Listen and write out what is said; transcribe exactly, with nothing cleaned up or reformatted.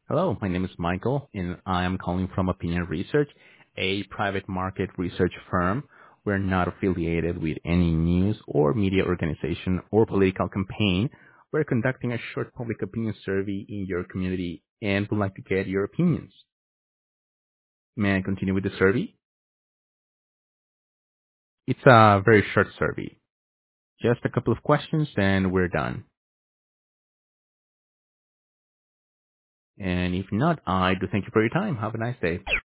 Hello, my name is Michael, and I am calling from Opinion Research, a private market research firm. We're not affiliated with any news or media organization or political campaign. We're conducting a short public opinion survey in your community and would like to get your opinions. May I continue with the survey? It's a very short survey. Just a couple of questions and we're done. And if not, I do thank you for your time. Have a nice day.